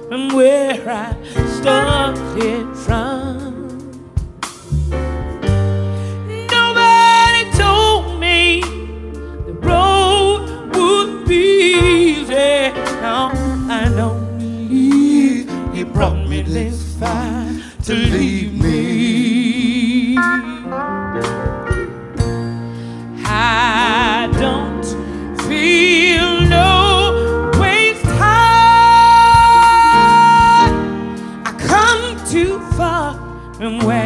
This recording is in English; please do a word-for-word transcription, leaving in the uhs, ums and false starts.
from where I started from. Nobody told me the road would be easy. Now I don't believe He brought me this far to leave me. I don't feel no waste time. I come too far from where